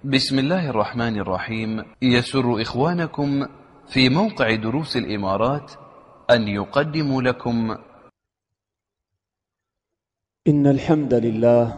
بسم الله الرحمن الرحيم. يسر إخوانكم في موقع دروس الإمارات أن يقدموا لكم إن الحمد لله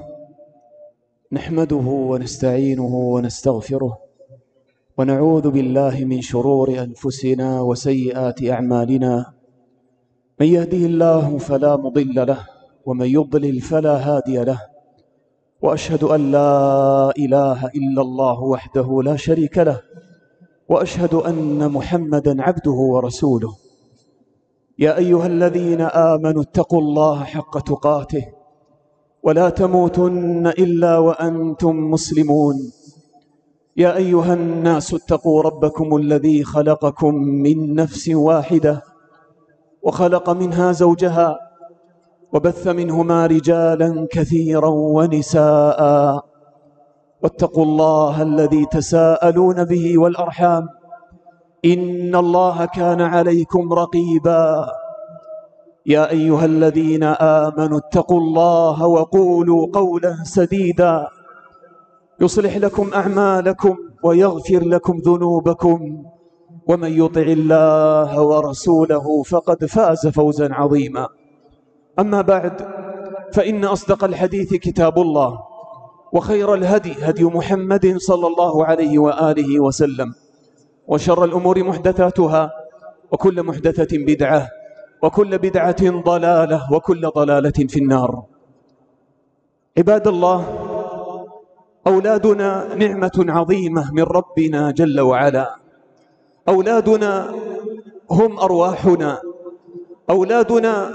نحمده ونستعينه ونستغفره ونعوذ بالله من شرور أنفسنا وسيئات أعمالنا. من يهده الله فلا مضل له ومن يضلل فلا هادي له، وأشهد أن لا إله إلا الله وحده لا شريك له، وأشهد أن محمدا عبده ورسوله. يا أيها الذين آمنوا اتقوا الله حق تقاته ولا تموتن إلا وأنتم مسلمون. يا أيها الناس اتقوا ربكم الذي خلقكم من نفس واحدة وخلق منها زوجها وبث منهما رجالا كثيرا ونساء، واتقوا الله الذي تساءلون به والأرحام إن الله كان عليكم رقيبا. يا أيها الذين آمنوا اتقوا الله وقولوا قولا سديدا يصلح لكم أعمالكم ويغفر لكم ذنوبكم، ومن يطع الله ورسوله فقد فاز فوزا عظيما. أما بعد، فإن أصدق الحديث كتاب الله، وخير الهدي هدي محمد صلى الله عليه وآله وسلم، وشر الأمور محدثاتها، وكل محدثة بدعة، وكل بدعة ضلالة، وكل ضلالة في النار. عباد الله، أولادنا نعمة عظيمة من ربنا جل وعلا. أولادنا هم أرواحنا، أولادنا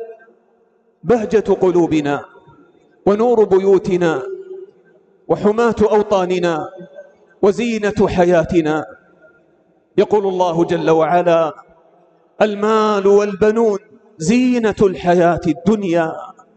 بهجة قلوبنا ونور بيوتنا وحماة أوطاننا وزينة حياتنا. يقول الله جل وعلا: المال والبنون زينة الحياة الدنيا.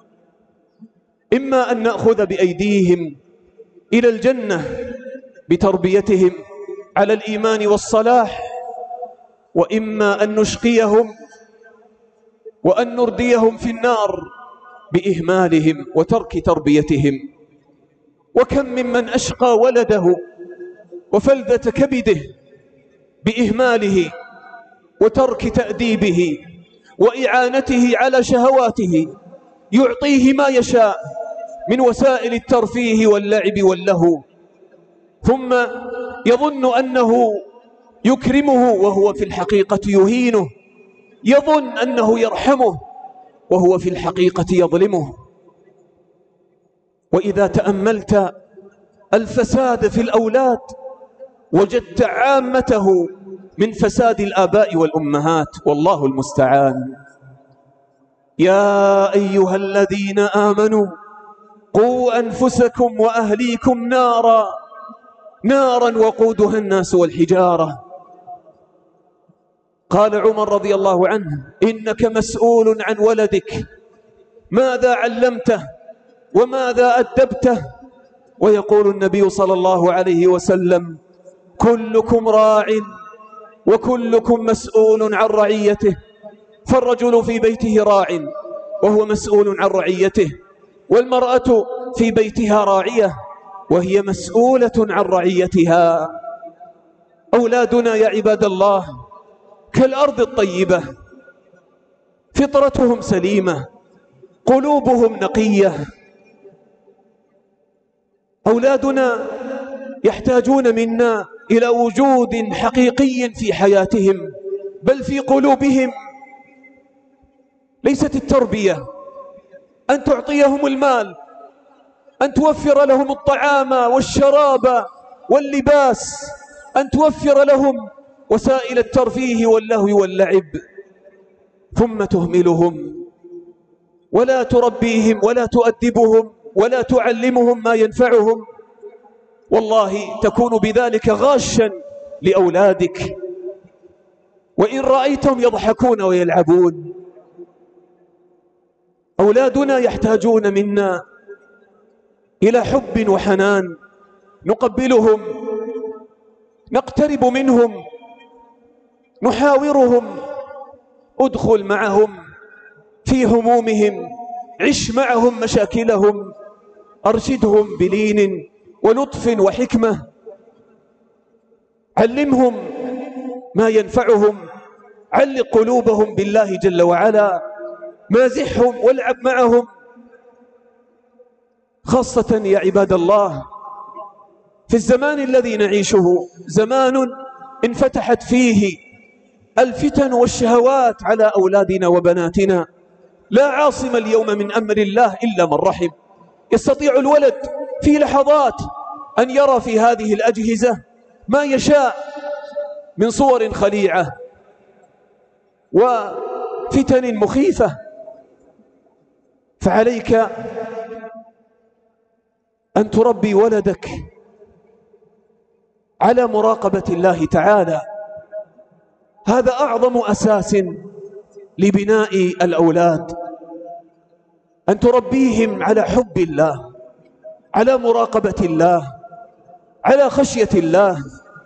إما أن نأخذ بأيديهم إلى الجنة بتربيتهم على الإيمان والصلاح، وإما أن نشقيهم وأن نرديهم في النار بإهمالهم وترك تربيتهم. وكم ممن أشقى ولده وفلذة كبده بإهماله وترك تأديبه وإعانته على شهواته، يعطيه ما يشاء من وسائل الترفيه واللعب واللهو، ثم يظن أنه يكرمه وهو في الحقيقة يهينه، يظن أنه يرحمه وهو في الحقيقة يظلمه. وإذا تأملت الفساد في الأولاد وجدت عامته من فساد الآباء والأمهات، والله المستعان. يا أيها الذين آمنوا قوا أنفسكم وأهليكم نارا وقودها الناس والحجارة. قال عمر رضي الله عنه: إنك مسؤول عن ولدك، ماذا علمته وماذا أدبته؟ ويقول النبي صلى الله عليه وسلم: كلكم راع وكلكم مسؤول عن رعيته. فالرجل في بيته راع وهو مسؤول عن رعيته، والمرأة في بيتها راعية وهي مسؤولة عن رعيتها. أولادنا يا عباد الله كالأرض الطيبة، فطرتهم سليمة، قلوبهم نقية. أولادنا يحتاجون منا إلى وجود حقيقي في حياتهم، بل في قلوبهم. ليست التربية أن تعطيهم المال، أن توفر لهم الطعام والشراب واللباس، أن توفر لهم وسائل الترفيه واللهو واللعب، ثم تهملهم ولا تربيهم ولا تؤدبهم ولا تعلمهم ما ينفعهم. والله تكون بذلك غاشا لأولادك، وإن رأيتهم يضحكون ويلعبون. أولادنا يحتاجون منا إلى حب وحنان، نقبلهم، نقترب منهم، نحاورهم، ادخل معهم في همومهم، عش معهم مشاكلهم، أرشدهم بلين ولطف وحكمة، علمهم ما ينفعهم، علق قلوبهم بالله جل وعلا، مازحهم والعب معهم. خاصة يا عباد الله في الزمان الذي نعيشه، زمان انفتحت فيه الفتن والشهوات على أولادنا وبناتنا. لا عاصم اليوم من أمر الله إلا من رحم. يستطيع الولد في لحظات أن يرى في هذه الأجهزة ما يشاء من صور خليعة وفتن مخيفة. فعليك أن تربي ولدك على مراقبة الله تعالى. هذا أعظم أساس لبناء الأولاد، أن تربيهم على حب الله، على مراقبة الله، على خشية الله.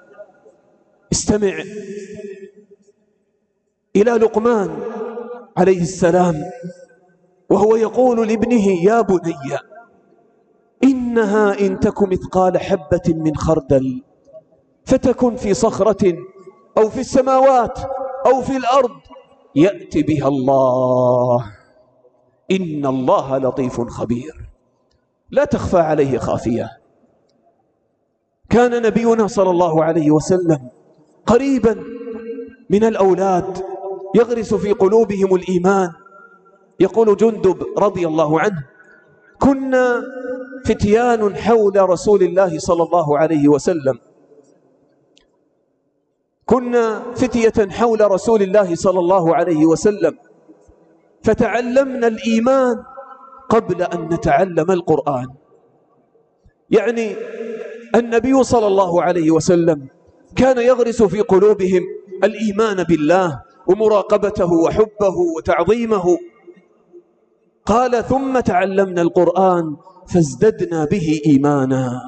استمع إلى لقمان عليه السلام وهو يقول لابنه: يا بني إنها إن تك مثقال حبة من خردل فتكن في صخرة أو في السماوات أو في الأرض يأتي بها الله إن الله لطيف خبير. لا تخفى عليه خافية. كان نبينا صلى الله عليه وسلم قريبا من الأولاد يغرس في قلوبهم الإيمان. يقول جندب رضي الله عنه: كنا فتيان حول رسول الله صلى الله عليه وسلم، كنا فتية حول رسول الله صلى الله عليه وسلم، فتعلمنا الإيمان قبل أن نتعلم القرآن. يعني النبي صلى الله عليه وسلم كان يغرس في قلوبهم الإيمان بالله ومراقبته وحبه وتعظيمه. قال: ثم تعلمنا القرآن فازددنا به إيمانا.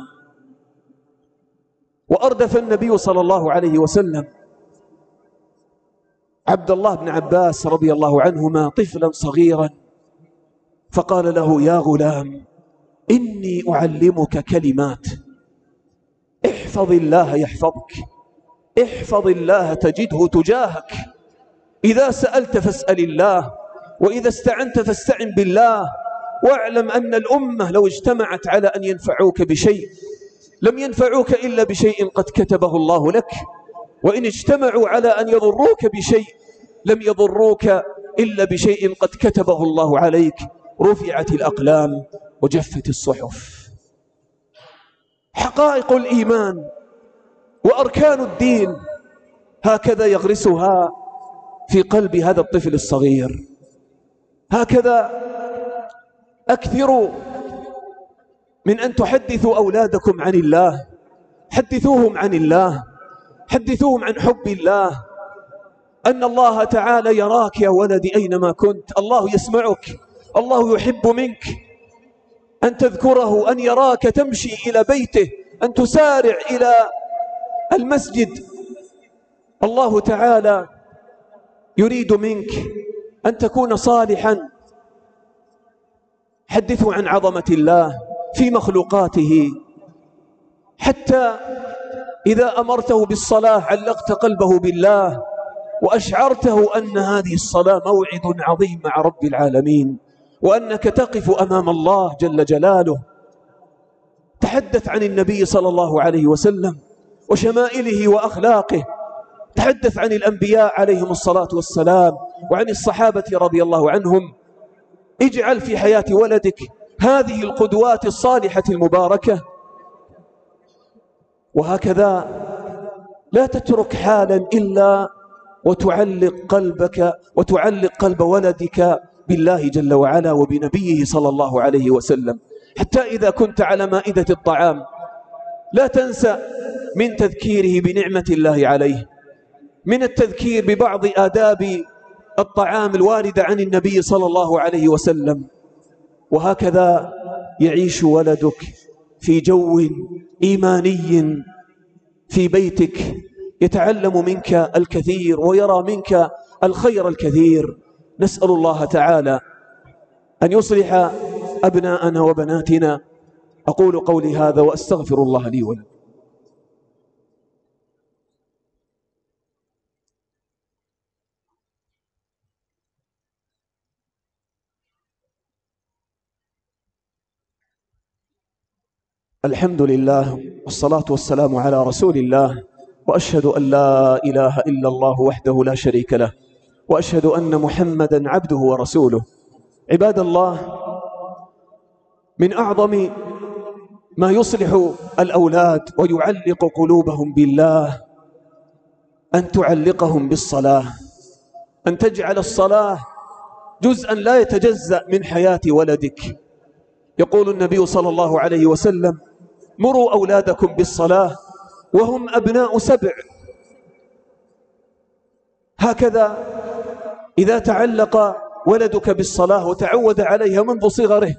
وأردف النبي صلى الله عليه وسلم عبد الله بن عباس رضي الله عنهما طفلا صغيرا، فقال له: يا غلام إني أعلمك كلمات، احفظ الله يحفظك، احفظ الله تجده تجاهك، إذا سألت فاسأل الله، وإذا استعنت فاستعن بالله، واعلم أن الأمة لو اجتمعت على أن ينفعوك بشيء لم ينفعوك إلا بشيء قد كتبه الله لك، وإن اجتمعوا على أن يضروك بشيء لم يضروك إلا بشيء قد كتبه الله عليك. رفعت الأقلام وجفت الصحف. حقائق الإيمان وأركان الدين هكذا يغرسها في قلب هذا الطفل الصغير. هكذا أكثروا من أن تحدثوا أولادكم عن الله. حدثوهم عن الله، حدثوهم عن حب الله، أن الله تعالى يراك يا ولدي أينما كنت، الله يسمعك، الله يحب منك أن تذكره، أن يراك تمشي إلى بيته، أن تسارع إلى المسجد. الله تعالى يريد منك أن تكون صالحا. حدثوا عن عظمة الله في مخلوقاته، حتى إذا أمرته بالصلاة علقت قلبه بالله وأشعرته أن هذه الصلاة موعد عظيم مع رب العالمين، وأنك تقف أمام الله جل جلاله. تحدث عن النبي صلى الله عليه وسلم وشمائله وأخلاقه، تحدث عن الأنبياء عليهم الصلاة والسلام وعن الصحابة رضي الله عنهم. اجعل في حياة ولدك هذه القدوات الصالحة المباركة. وهكذا لا تترك حالا إلا وتعلق قلبك وتعلق قلب ولدك بالله جل وعلا وبنبيه صلى الله عليه وسلم. حتى إذا كنت على مائدة الطعام لا تنسى من تذكيره بنعمة الله عليه، من التذكير ببعض آداب الطعام الواردة عن النبي صلى الله عليه وسلم. وهكذا يعيش ولدك في جو إيماني في بيتك، يتعلم منك الكثير ويرى منك الخير الكثير. نسأل الله تعالى أن يصلح أبناءنا وبناتنا. أقول قولي هذا وأستغفر الله لي ولكم. الحمد لله والصلاة والسلام على رسول الله، وأشهد أن لا إله إلا الله وحده لا شريك له، وأشهد أن محمدا عبده ورسوله. عباد الله، من أعظم ما يصلح الأولاد ويعلق قلوبهم بالله أن تعلقهم بالصلاة، أن تجعل الصلاة جزءا لا يتجزأ من حياة ولدك. يقول النبي صلى الله عليه وسلم: مروا أولادكم بالصلاة وهم أبناء 7. هكذا إذا تعلق ولدك بالصلاة وتعود عليها منذ صغره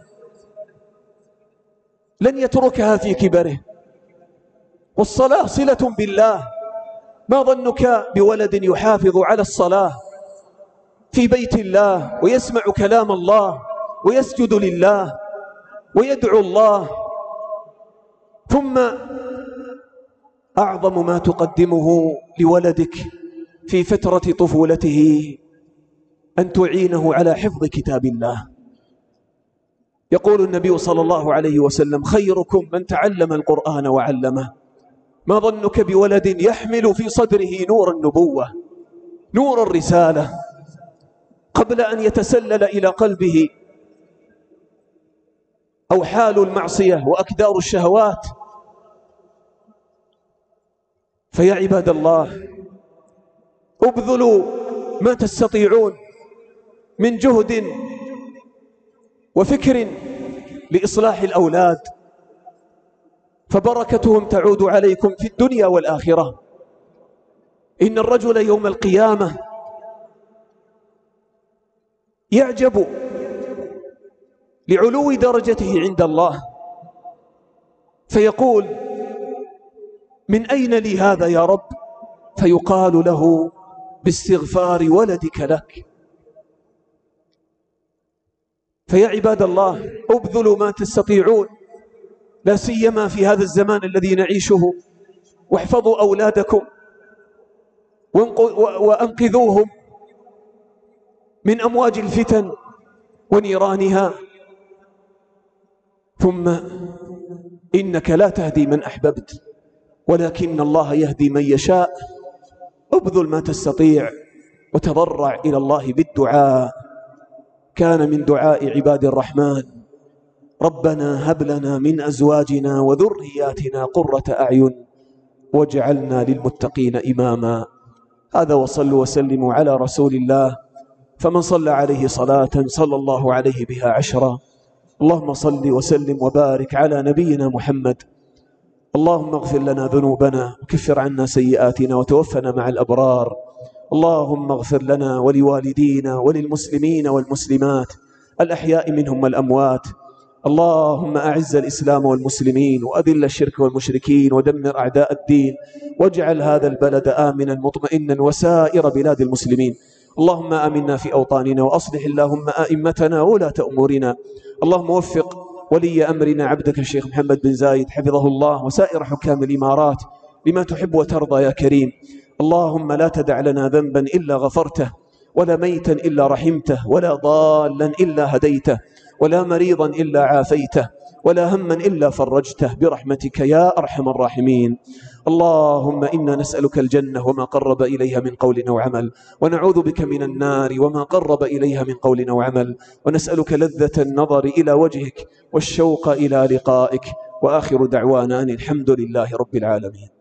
لن يتركها في كبره. والصلاة صلة بالله. ما ظنك بولد يحافظ على الصلاة في بيت الله ويسمع كلام الله ويسجد لله ويدعو الله؟ ثم أعظم ما تقدمه لولدك في فترة طفولته أن تعينه على حفظ كتاب الله. يقول النبي صلى الله عليه وسلم: خيركم من تعلم القرآن وعلمه. ما ظنك بولد يحمل في صدره نور النبوة، نور الرسالة، قبل أن يتسلل إلى قلبه أوحال المعصية وأكدار الشهوات؟ فيا عباد الله، ابذلوا ما تستطيعون من جهد وفكر لإصلاح الأولاد، فبركتهم تعود عليكم في الدنيا والآخرة. إن الرجل يوم القيامة يعجب لعلو درجته عند الله، فيقول: من أين لي هذا يا رب؟ فيقال له: باستغفار ولدك لك. فيا عباد الله، ابذلوا ما تستطيعون، لا سيما في هذا الزمان الذي نعيشه، واحفظوا أولادكم وأنقذوهم من أمواج الفتن ونيرانها. ثم إنك لا تهدي من أحببت ولكن الله يهدي من يشاء. ابذل ما تستطيع وتضرع إلى الله بالدعاء. كان من دعاء عباد الرحمن: ربنا هب لنا من أزواجنا وذرياتنا قرة أعين واجعلنا للمتقين إماما. هذا، وصلوا وسلموا على رسول الله، فمن صلى عليه صلاة صلى الله عليه بها 10. اللهم صل وسلم وبارك على نبينا محمد. اللهم اغفر لنا ذنوبنا وكفر عنا سيئاتنا وتوفنا مع الأبرار. اللهم اغفر لنا ولوالدينا وللمسلمين والمسلمات الأحياء منهم والأموات. اللهم أعز الإسلام والمسلمين وأذل الشرك والمشركين ودمر أعداء الدين، واجعل هذا البلد آمنا مطمئنا وسائر بلاد المسلمين. اللهم آمنا في أوطاننا، وأصلح اللهم أئمتنا وولاة أمورنا. اللهم وفق ولي أمرنا عبدك الشيخ محمد بن زايد حفظه الله وسائر حكام الإمارات لما تحب وترضى يا كريم. اللهم لا تدع لنا ذنبا إلا غفرته، ولا ميتا إلا رحمته، ولا ضالا إلا هديته، ولا مريضا إلا عافيته، ولا هما إلا فرجته برحمتك يا أرحم الراحمين. اللهم إنا نسألك الجنة وما قرب إليها من قول أو عمل، ونعوذ بك من النار وما قرب إليها من قول أو عمل، ونسألك لذة النظر إلى وجهك والشوق إلى لقائك. وآخر دعوانا أن الحمد لله رب العالمين.